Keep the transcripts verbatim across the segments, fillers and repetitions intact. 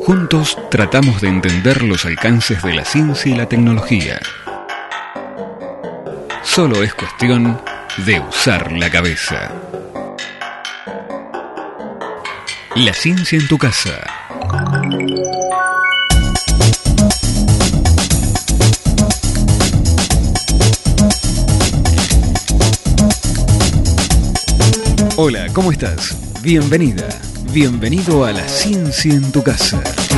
Juntos tratamos de entender los alcances de la ciencia y la tecnología. Solo es cuestión de usar la cabeza. La ciencia en tu casa. Hola, ¿cómo estás? Bienvenida, bienvenido a La Ciencia en tu Casa.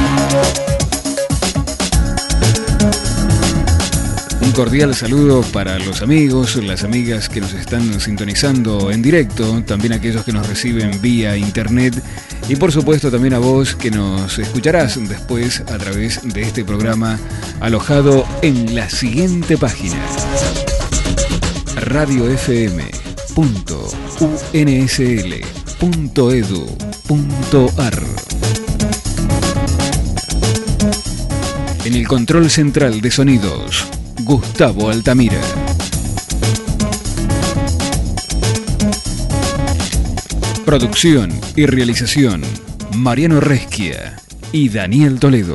Un cordial saludo para los amigos, las amigas que nos están sintonizando en directo, también aquellos que nos reciben vía internet y por supuesto también a vos que nos escucharás después a través de este programa alojado en la siguiente página: radio f m punto u n s l punto e d u punto a r. En el control central de sonidos, Gustavo Altamira. Producción y realización, Mariano Resquia y Daniel Toledo.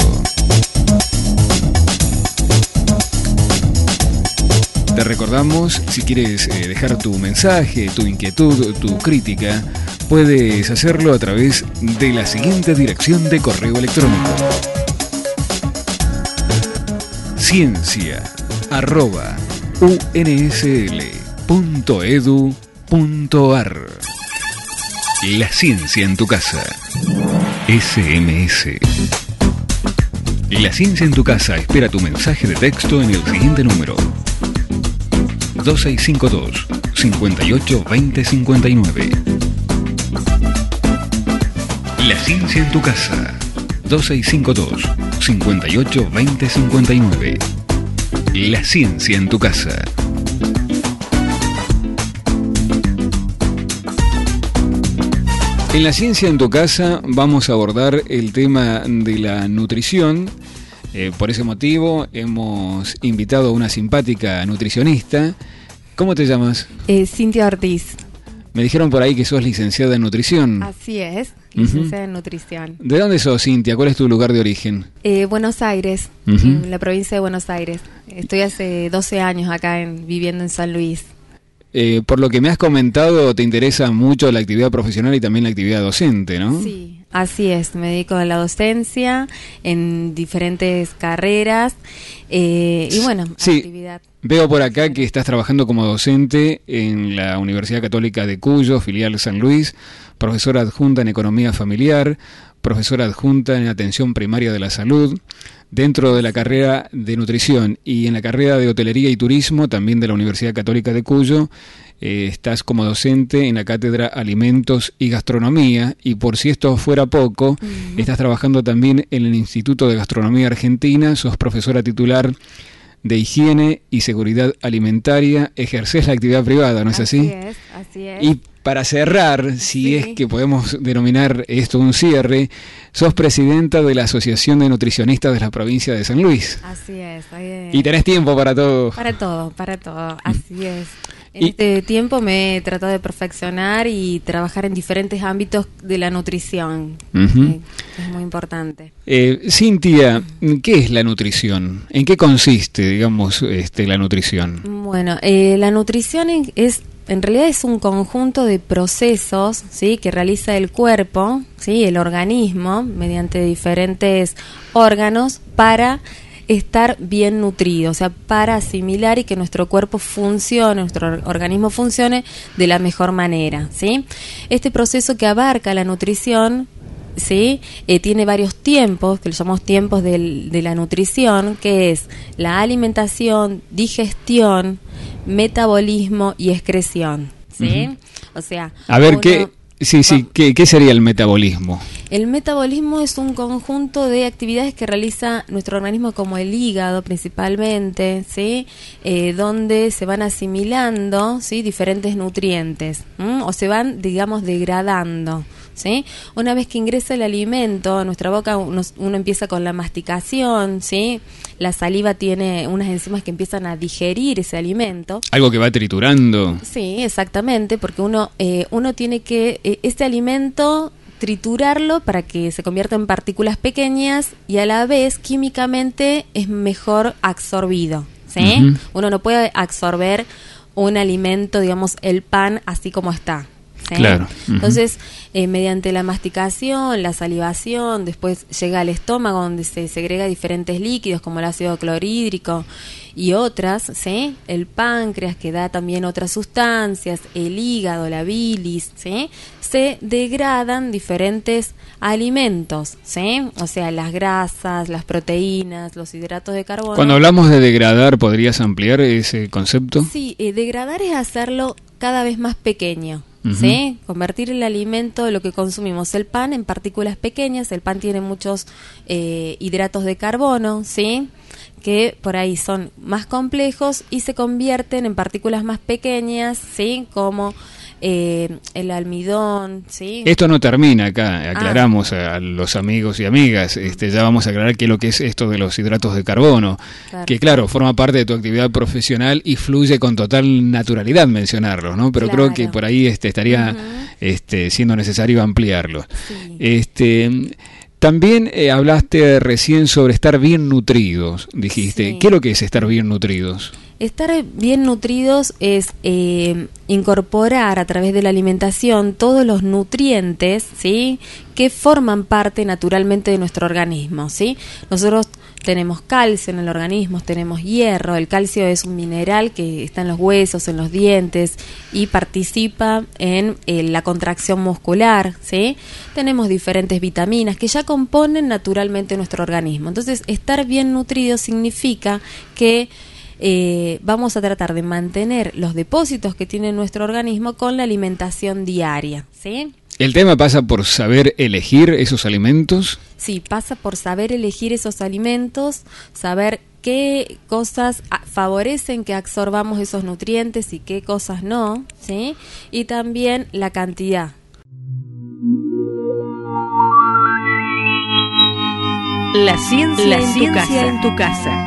Te recordamos, si quieres eh, dejar tu mensaje, tu inquietud, tu crítica, puedes hacerlo a través de la siguiente dirección de correo electrónico: ciencia arroba u n s l punto e d u punto a r. La ciencia en tu casa. S M S. La ciencia en tu casa espera tu mensaje de texto en el siguiente número: dos seis cinco dos, cinco ocho dos cero cinco nueve. La ciencia en tu casa. dos seis cinco dos, cinco ocho dos cero cinco nueve. La ciencia en tu casa. En La Ciencia en tu Casa vamos a abordar el tema de la nutrición. Eh, por ese motivo hemos invitado a una simpática nutricionista. ¿Cómo te llamas? Eh, Cintia Ortiz. Me dijeron por ahí que sos licenciada en nutrición. Así es, licenciada uh-huh. en nutrición. ¿De dónde sos, Cintia? ¿Cuál es tu lugar de origen? Eh, Buenos Aires, uh-huh. en la provincia de Buenos Aires. Estoy hace doce años acá en, viviendo en San Luis. Eh, por lo que me has comentado, te interesa mucho la actividad profesional y también la actividad docente, ¿no? Sí, así es. Me dedico a la docencia en diferentes carreras eh, y bueno, sí. actividad. Veo por acá que estás trabajando como docente en la Universidad Católica de Cuyo, filial San Luis, profesora adjunta en Economía Familiar, profesora adjunta en Atención Primaria de la Salud, dentro de la carrera de Nutrición y en la carrera de Hotelería y Turismo, también de la Universidad Católica de Cuyo. Eh, estás como docente en la Cátedra Alimentos y Gastronomía y por si esto fuera poco, uh-huh. estás trabajando también en el Instituto de Gastronomía Argentina, sos profesora titular de Higiene y Seguridad Alimentaria, ejercés la actividad privada, ¿no es así? Así es, así es. Y para cerrar, si sí. es que podemos denominar esto un cierre, sos presidenta de la Asociación de Nutricionistas de la provincia de San Luis. Así es. es. Y tenés tiempo para todo. Para todo, para todo, así es. En y, este tiempo me he tratado de perfeccionar y trabajar en diferentes ámbitos de la nutrición, uh-huh. eh, es muy importante. Eh, Cintia, ¿qué es la nutrición? ¿En qué consiste, digamos, este, la nutrición? Bueno, eh, la nutrición es, en realidad es un conjunto de procesos, ¿sí?, que realiza el cuerpo, ¿sí?, el organismo, mediante diferentes órganos para estar bien nutrido, o sea, para asimilar y que nuestro cuerpo funcione, nuestro organismo funcione de la mejor manera, ¿sí? Este proceso que abarca la nutrición, ¿sí?, eh, tiene varios tiempos, que lo llamamos tiempos del, de la nutrición, que es la alimentación, digestión, metabolismo y excreción, ¿sí? Uh-huh. O sea, a ver, uno, ¿qué...? Sí, sí, ¿qué, qué sería el metabolismo? El metabolismo es un conjunto de actividades que realiza nuestro organismo, como el hígado principalmente, ¿sí? Eh, donde se van asimilando, ¿sí?, diferentes nutrientes, ¿m? o se van, digamos, degradando, ¿sí? Una vez que ingresa el alimento a nuestra boca, uno, uno empieza con la masticación, ¿sí? La saliva tiene unas enzimas que empiezan a digerir ese alimento. Algo que va triturando. Sí, exactamente, porque uno, eh, uno tiene que, eh, este alimento triturarlo para que se convierta en partículas pequeñas y a la vez químicamente es mejor absorbido, ¿sí? Uh-huh. Uno no puede absorber un alimento, digamos, el pan así como está. ¿sí? Claro. Uh-huh. Entonces, eh, mediante la masticación, la salivación, después llega al estómago donde se segrega diferentes líquidos como el ácido clorhídrico y otras, ¿sí? El páncreas que da también otras sustancias, el hígado, la bilis, ¿sí? Se degradan diferentes alimentos, ¿sí? O sea, las grasas, las proteínas, los hidratos de carbono. Cuando hablamos de degradar, ¿podrías ampliar ese concepto? Sí, eh, degradar es hacerlo cada vez más pequeño. Uh-huh. ¿Sí? Convertir el alimento de lo que consumimos, el pan, en partículas pequeñas. El pan tiene muchos eh, hidratos de carbono, ¿sí? Que por ahí son más complejos y se convierten en partículas más pequeñas, ¿sí? Como eh, el almidón, ¿sí? Esto no termina acá, aclaramos ah. a los amigos y amigas, este, ya vamos a aclarar qué es lo que es esto de los hidratos de carbono, claro. que claro, forma parte de tu actividad profesional y fluye con total naturalidad mencionarlos, ¿no? Pero claro. creo que por ahí este, estaría uh-huh. este, siendo necesario ampliarlo. Sí. Este... También eh, hablaste recién sobre estar bien nutridos, dijiste. Sí. ¿Qué es lo que es estar bien nutridos? Estar bien nutridos es eh, incorporar a través de la alimentación todos los nutrientes, ¿sí? Que forman parte naturalmente de nuestro organismo, ¿sí? Nosotros tenemos calcio en el organismo, tenemos hierro. El calcio es un mineral que está en los huesos, en los dientes y participa en eh, la contracción muscular, ¿sí? Tenemos diferentes vitaminas que ya componen naturalmente nuestro organismo. Entonces, estar bien nutrido significa que Eh, vamos a tratar de mantener los depósitos que tiene nuestro organismo con la alimentación diaria, ¿sí? ¿El tema pasa por saber elegir esos alimentos? Sí, pasa por saber elegir esos alimentos, saber qué cosas favorecen que absorbamos esos nutrientes y qué cosas no, ¿sí? Y también la cantidad. La ciencia, la en, ciencia tu casa. en tu casa.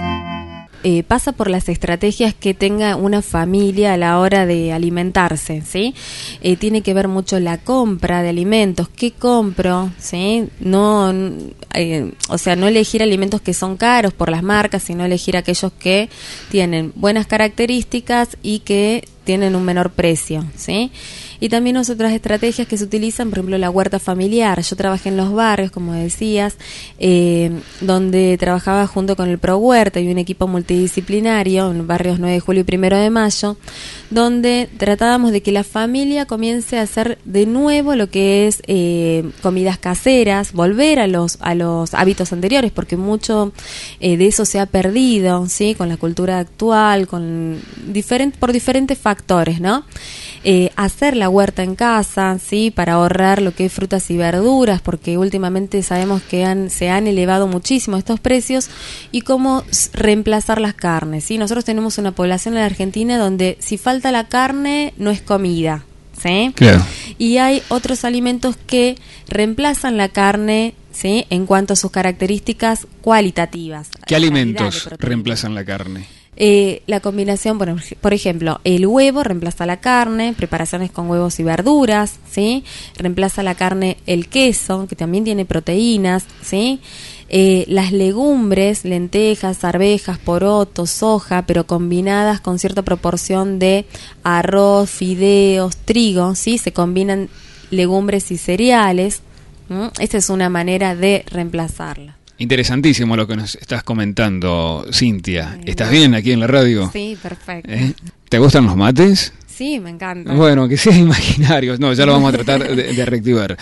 Eh, pasa por las estrategias que tenga una familia a la hora de alimentarse, ¿sí? Eh, tiene que ver mucho la compra de alimentos, qué compro, ¿sí? No, eh, o sea, no elegir alimentos que son caros por las marcas, sino elegir aquellos que tienen buenas características y que tienen un menor precio, ¿sí? Y también otras estrategias que se utilizan, por ejemplo, la huerta familiar. Yo trabajé en los barrios, como decías, eh, donde trabajaba junto con el Pro Huerta y un equipo multidisciplinario en barrios nueve de julio y primero de mayo, donde tratábamos de que la familia comience a hacer de nuevo lo que es eh, comidas caseras, volver a los a los hábitos anteriores, porque mucho eh, de eso se ha perdido, ¿sí? Con la cultura actual, con diferente, por diferentes factores, ¿no? Eh, hacer la huerta en casa, sí, para ahorrar lo que es frutas y verduras, porque últimamente sabemos que han, se han elevado muchísimo estos precios, y cómo reemplazar las carnes, sí. Nosotros tenemos una población en la Argentina donde si falta la carne no es comida, ¿sí? Claro. Y hay otros alimentos que reemplazan la carne, ¿sí? En cuanto a sus características cualitativas. ¿Qué alimentos reemplazan la carne? Eh, la combinación, por, por ejemplo, el huevo reemplaza la carne, preparaciones con huevos y verduras, ¿sí? Reemplaza la carne el queso, que también tiene proteínas, ¿sí? Eh, las legumbres, lentejas, arvejas, porotos, soja, pero combinadas con cierta proporción de arroz, fideos, trigo, ¿sí? Se combinan legumbres y cereales. ¿Mm? Esta es una manera de reemplazarla. Interesantísimo lo que nos estás comentando, Cintia. ¿Estás bien aquí en la radio? Sí, perfecto. ¿Eh? ¿Te gustan los mates? Sí, me encanta. Bueno, que sean imaginarios. No, ya lo vamos a tratar de, de reactivar.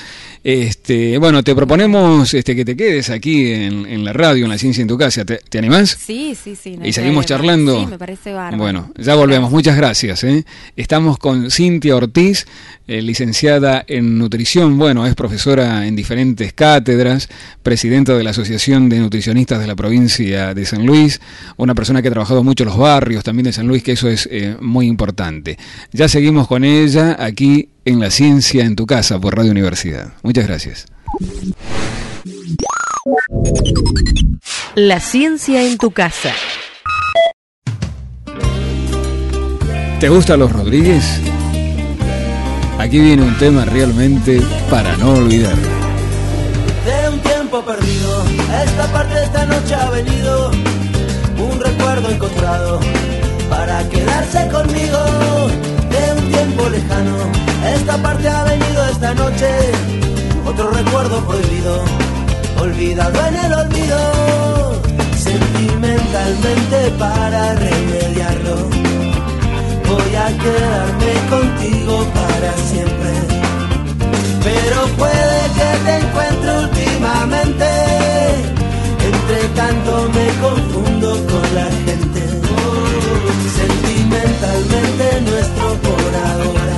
Este, bueno, te proponemos este, que te quedes aquí en, en la radio, en La Ciencia en tu Casa. ¿Te, te animás? Sí, sí, sí. No ¿Y seguimos charlando? Sí, me parece bárbaro. Bueno, ya volvemos. Muchas gracias. ¿eh? Estamos con Cintia Ortiz, eh, licenciada en nutrición. Bueno, es profesora en diferentes cátedras, presidenta de la Asociación de Nutricionistas de la provincia de San Luis, una persona que ha trabajado mucho en los barrios también de San Luis, que eso es eh, muy importante. Ya seguimos con ella aquí en La Ciencia en tu Casa por Radio Universidad. Muchas gracias. La Ciencia en tu Casa. ¿Te gustan los Rodríguez? Aquí viene un tema realmente para no olvidar. De un tiempo perdido, a esta parte de esta noche ha venido un recuerdo encontrado para quedarse conmigo. De un tiempo lejano, a esta parte ha venido esta noche otro recuerdo prohibido, olvidado en el olvido. Sentimentalmente para remediarlo, voy a quedarme contigo para siempre. Pero puede que te encuentre últimamente, entre tanto me confundo con la gente. Sentimentalmente nuestro por ahora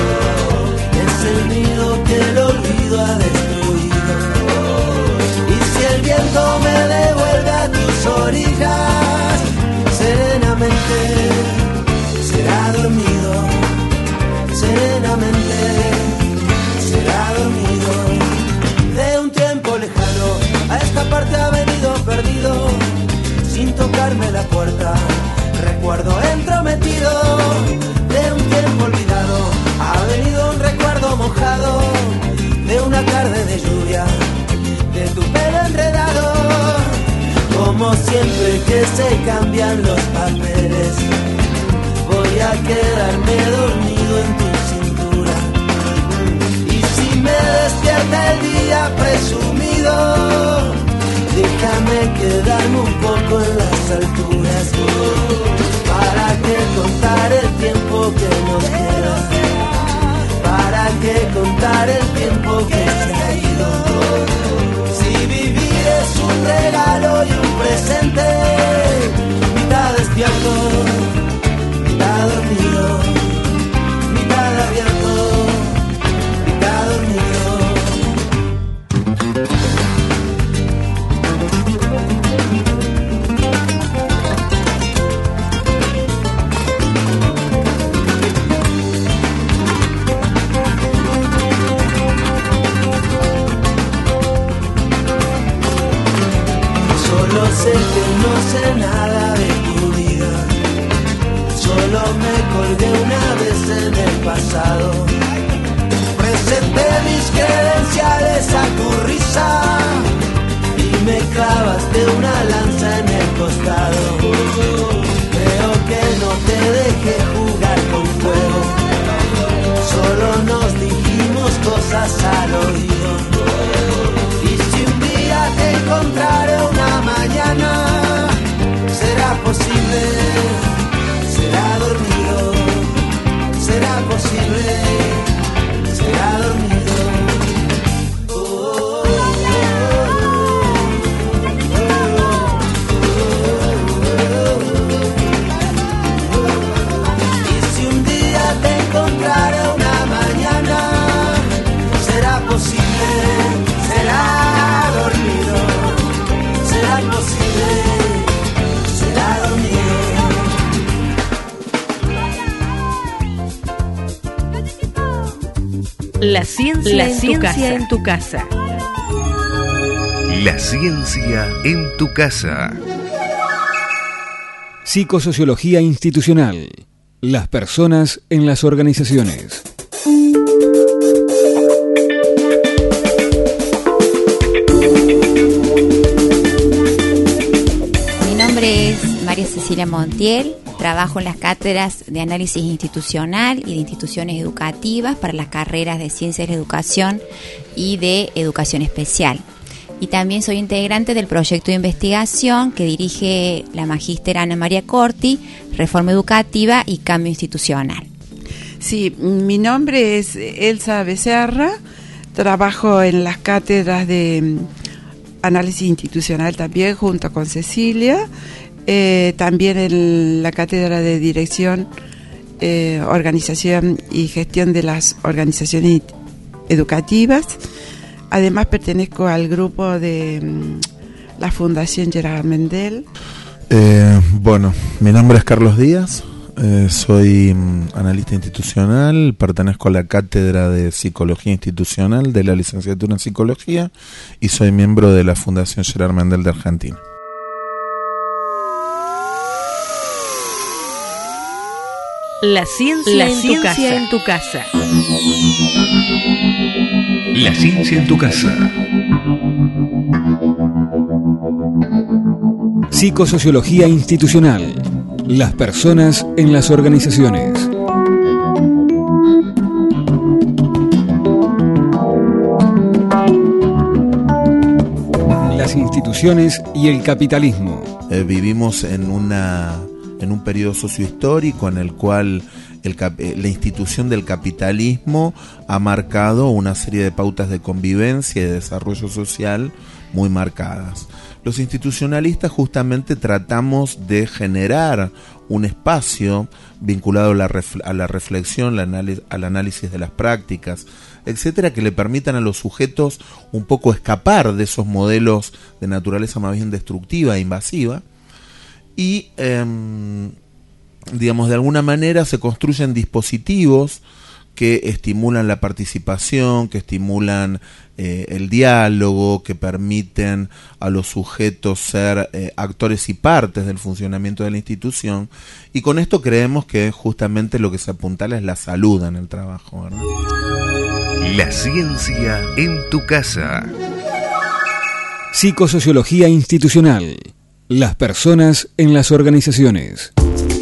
es el nido que el olvido ha destruido. Y si el viento me devuelve a tus orillas, serenamente será dormido, serenamente será dormido. De un tiempo lejano, a esta parte ha venido perdido, sin tocarme la puerta, recuerdo entrometido. De un tiempo olvidado, ha venido un recuerdo mojado, de una tarde de lluvia, de tu pelo enredado. Como siempre que se cambian los papeles, voy a quedarme dormido en tu cintura. Y si me despierta el día presumido, déjame quedarme un poco en las alturas, para que contar el tiempo que nos queda, para que contar el tiempo que se ha ido. Si vivir es un regalo y un presente, mitad despierto, mitad dormido, mitad abierto, mitad dormido. Solo sé que no sé nada de tu vida, solo me colgué una vez en el pasado. Presenté mis credenciales a tu risa y me clavaste una lanza en el costado. Creo que no te dejé jugar con fuego, solo nos dijimos cosas al oído. Y si un día te encontraré una mañana, será posible, será dormido, será posible, será dormido. Oh, oh, oh, oh. Y si un día te encontraré una mañana, será posible, será dormido, será posible, será dormido. La ciencia, La ciencia en tu casa. La ciencia en tu casa. Psicosociología institucional. Las personas en las organizaciones. Mi nombre es María Cecilia Montiel. Trabajo en las cátedras de análisis institucional y de instituciones educativas para las carreras de Ciencias de la Educación y de Educación Especial. Y también soy integrante del proyecto de investigación que dirige la magíster Ana María Corti, Reforma Educativa y Cambio Institucional. Sí, mi nombre es Elsa Becerra, trabajo en las cátedras de análisis institucional también junto con Cecilia. Eh, también en la cátedra de dirección, eh, organización y gestión de las organizaciones educativas. Además pertenezco al grupo de um, la Fundación Gerard Mendel. Eh, bueno, mi nombre es Carlos Díaz, eh, soy um, analista institucional, pertenezco a la cátedra de Psicología Institucional de la licenciatura en Psicología y soy miembro de la Fundación Gerard Mendel de Argentina. La ciencia, la en, ciencia tu en tu casa. La ciencia en tu casa. Psicosociología institucional. Las personas en las organizaciones. Las instituciones y el capitalismo. Eh, vivimos en una en un periodo sociohistórico en el cual el, la institución del capitalismo ha marcado una serie de pautas de convivencia y de desarrollo social muy marcadas. Los institucionalistas justamente tratamos de generar un espacio vinculado a la, ref, a la reflexión, la anal, al análisis de las prácticas, etcétera, que le permitan a los sujetos un poco escapar de esos modelos de naturaleza más bien destructiva e invasiva. Y, eh, digamos, de alguna manera se construyen dispositivos que estimulan la participación, que estimulan eh, el diálogo, que permiten a los sujetos ser eh, actores y partes del funcionamiento de la institución. Y con esto creemos que justamente lo que se apuntala es la salud en el trabajo, ¿verdad? La ciencia en tu casa. Psicosociología institucional. Las personas en las organizaciones.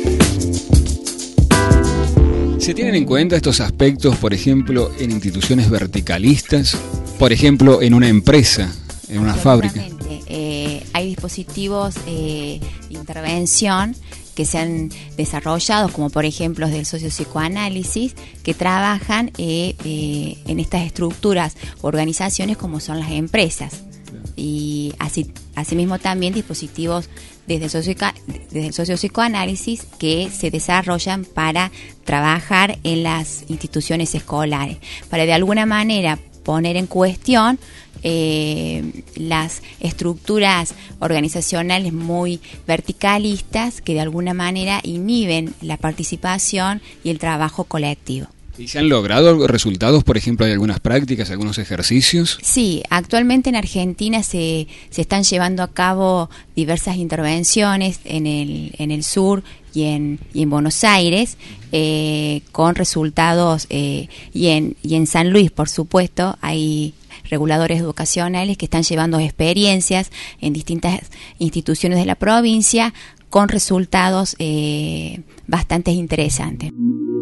¿Se tienen en cuenta estos aspectos, por ejemplo, en instituciones verticalistas? Por ejemplo, en una empresa, en una fábrica. Eh, hay dispositivos eh, de intervención que se han desarrollado, como por ejemplo los del sociopsicoanálisis, que trabajan eh, eh, en estas estructuras, organizaciones como son las empresas. Y así, asimismo también dispositivos desde el, socio, desde el sociopsicoanálisis que se desarrollan para trabajar en las instituciones escolares, para de alguna manera poner en cuestión eh, las estructuras organizacionales muy verticalistas que de alguna manera inhiben la participación y el trabajo colectivo. ¿Y se han logrado resultados, por ejemplo, de algunas prácticas, algunos ejercicios? Sí, actualmente en Argentina se, se están llevando a cabo diversas intervenciones en el, en el sur y en, y en Buenos Aires, eh, con resultados, eh, y, en, y en San Luis, por supuesto, hay reguladores educacionales que están llevando experiencias en distintas instituciones de la provincia con resultados eh, bastante interesantes.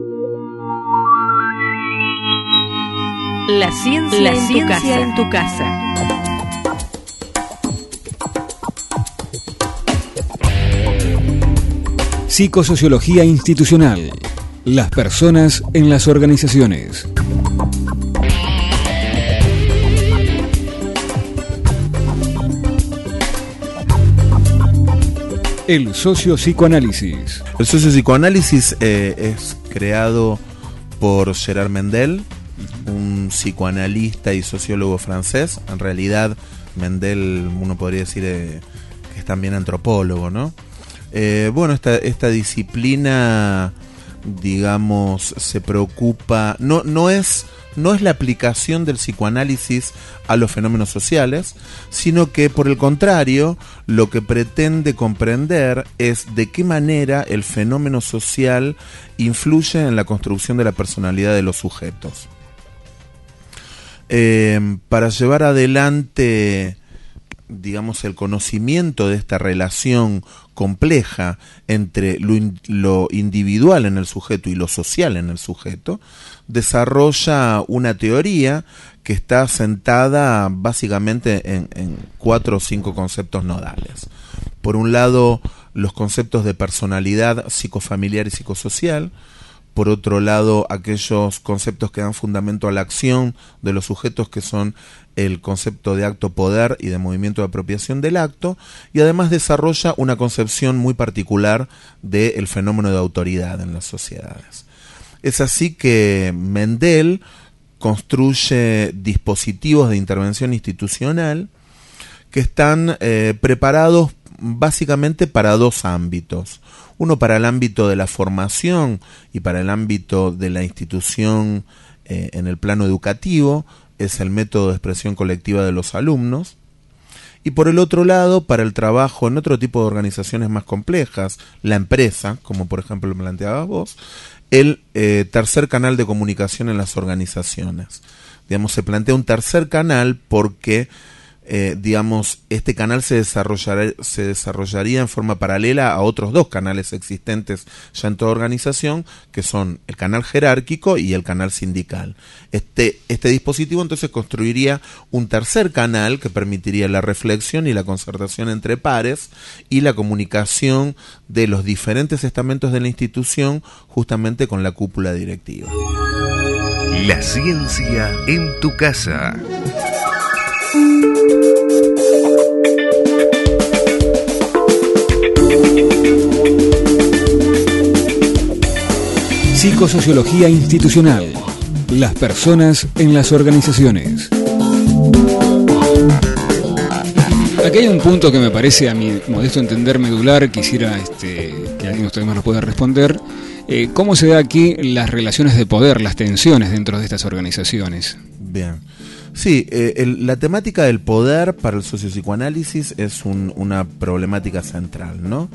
La ciencia, la en, ciencia tu en tu casa. Psicosociología institucional. Las personas en las organizaciones. El sociopsicoanálisis. El sociopsicoanálisis eh, es creado por Gerard Mendel, un psicoanalista y sociólogo francés. En realidad, Mendel, uno podría decir eh, que es también antropólogo, ¿no? Eh, bueno, esta, esta disciplina, digamos, se preocupa, no, no es, no es la aplicación del psicoanálisis a los fenómenos sociales, sino que, por el contrario, lo que pretende comprender es de qué manera el fenómeno social influye en la construcción de la personalidad de los sujetos. Eh, para llevar adelante, digamos, el conocimiento de esta relación compleja entre lo, in, lo individual en el sujeto y lo social en el sujeto, desarrolla una teoría que está sentada básicamente en, en cuatro o cinco conceptos nodales. Por un lado, los conceptos de personalidad psicofamiliar y psicosocial. Por otro lado, aquellos conceptos que dan fundamento a la acción de los sujetos, que son el concepto de acto-poder y de movimiento de apropiación del acto, y además desarrolla una concepción muy particular del fenómeno de autoridad en las sociedades. Es así que Mendel construye dispositivos de intervención institucional que están eh, preparados básicamente para dos ámbitos. Uno para el ámbito de la formación y para el ámbito de la institución eh, en el plano educativo, es el método de expresión colectiva de los alumnos. Y por el otro lado, para el trabajo en otro tipo de organizaciones más complejas, la empresa, como por ejemplo lo planteabas vos, el eh, tercer canal de comunicación en las organizaciones. Digamos, se plantea un tercer canal porque Eh, digamos, este canal se desarrollará, se desarrollaría en forma paralela a otros dos canales existentes ya en toda organización, que son el canal jerárquico y el canal sindical. Este, este dispositivo entonces construiría un tercer canal que permitiría la reflexión y la concertación entre pares y la comunicación de los diferentes estamentos de la institución justamente con la cúpula directiva. La ciencia en tu casa. Psicosociología institucional. Las personas en las organizaciones. Aquí hay un punto que me parece, a mi modesto entender, medular. Quisiera este, que alguien de ustedes más lo pueda responder. Eh, ¿Cómo se da aquí las relaciones de poder, las tensiones dentro de estas organizaciones? Bien. Sí, eh, el, la temática del poder para el sociopsicoanálisis es un, una problemática central, ¿no?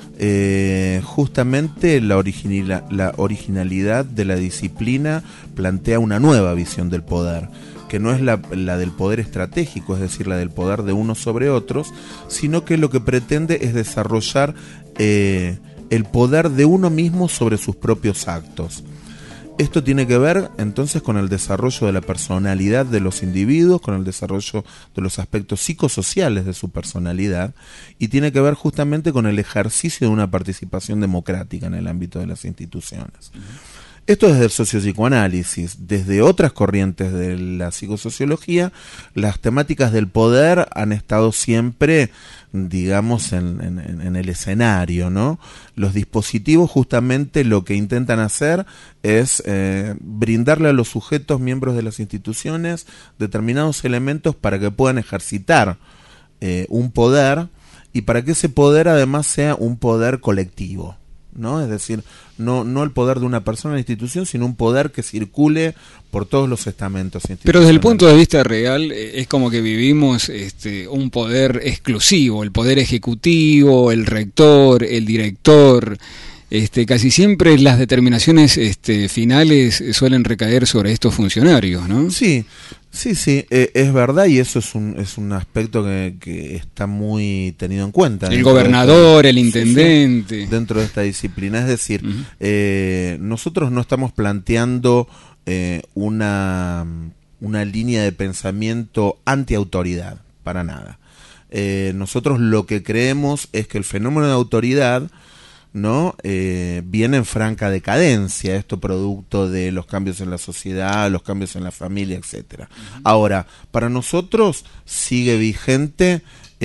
Eh, justamente la, originila, la originalidad de la disciplina plantea una nueva visión del poder, que no es la, la del poder estratégico, es decir, la del poder de unos sobre otros, sino que lo que pretende es desarrollar eh, el poder de uno mismo sobre sus propios actos. Esto tiene que ver entonces con el desarrollo de la personalidad de los individuos, con el desarrollo de los aspectos psicosociales de su personalidad, y tiene que ver justamente con el ejercicio de una participación democrática en el ámbito de las instituciones. Esto desde el sociopsicoanálisis. Desde otras corrientes de la psicosociología, las temáticas del poder han estado siempre, digamos, en, en, en el escenario, ¿no? Los dispositivos justamente lo que intentan hacer es eh, brindarle a los sujetos miembros de las instituciones determinados elementos para que puedan ejercitar eh, un poder, y para que ese poder además sea un poder colectivo, ¿no? Es decir, no, no el poder de una persona en la institución, sino un poder que circule por todos los estamentos institucionales. Pero desde el punto de vista real, eh, es como que vivimos este, un poder exclusivo, el poder ejecutivo, el rector, el director. Este, casi siempre las determinaciones este, finales suelen recaer sobre estos funcionarios, ¿no? Sí, sí, sí, eh, es verdad, y eso es un, es un aspecto que, que está muy tenido en cuenta. El gobernador, esta, el intendente. Sí, sí, dentro de esta disciplina, es decir, Uh-huh. eh, nosotros no estamos planteando eh, una, una línea de pensamiento anti-autoridad, para nada. Eh, nosotros lo que creemos es que el fenómeno de autoridad, ¿no? Eh, viene en franca decadencia, esto producto de los cambios en la sociedad, los cambios en la familia, etcétera. Uh-huh. Ahora, para nosotros sigue vigente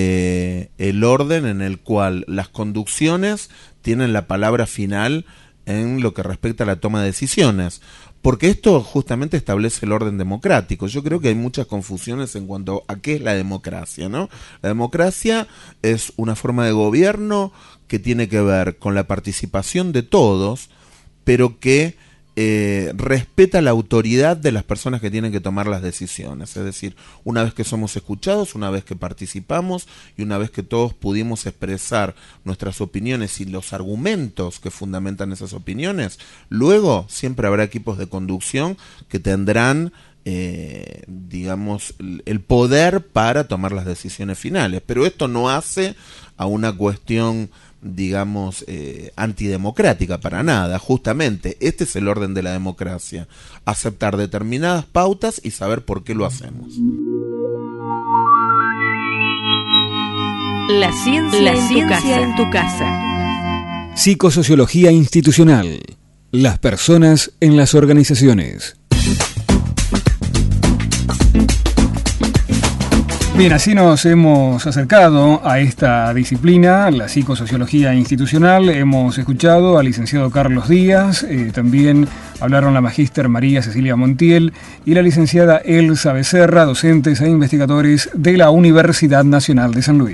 eh, el orden en el cual las conducciones tienen la palabra final en lo que respecta a la toma de decisiones, porque esto justamente establece el orden democrático. Yo creo que hay muchas confusiones en cuanto a qué es la democracia, ¿no? La democracia es una forma de gobierno que tiene que ver con la participación de todos, pero que eh, respeta la autoridad de las personas que tienen que tomar las decisiones. Es decir, una vez que somos escuchados, una vez que participamos y una vez que todos pudimos expresar nuestras opiniones y los argumentos que fundamentan esas opiniones, luego siempre habrá equipos de conducción que tendrán Eh, digamos, el poder para tomar las decisiones finales, pero esto no hace a una cuestión, digamos, eh, antidemocrática, para nada. Justamente este es el orden de la democracia: aceptar determinadas pautas y saber por qué lo hacemos. La ciencia, La ciencia en tu casa. Psicosociología institucional. Las personas en las organizaciones. Bien, así nos hemos acercado a esta disciplina, la psicosociología institucional. Hemos escuchado al licenciado Carlos Díaz, eh, también hablaron la magíster María Cecilia Montiel y la licenciada Elsa Becerra, docentes e investigadores de la Universidad Nacional de San Luis.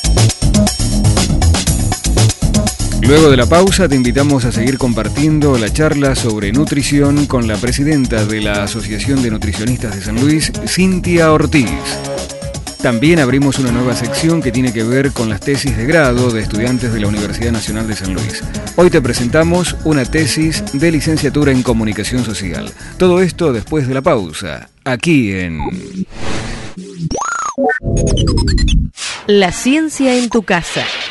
Luego de la pausa te invitamos a seguir compartiendo la charla sobre nutrición con la presidenta de la Asociación de Nutricionistas de San Luis, Cintia Ortiz. También abrimos una nueva sección que tiene que ver con las tesis de grado de estudiantes de la Universidad Nacional de San Luis. Hoy te presentamos una tesis de licenciatura en Comunicación Social. Todo esto después de la pausa, aquí en... La ciencia en tu casa.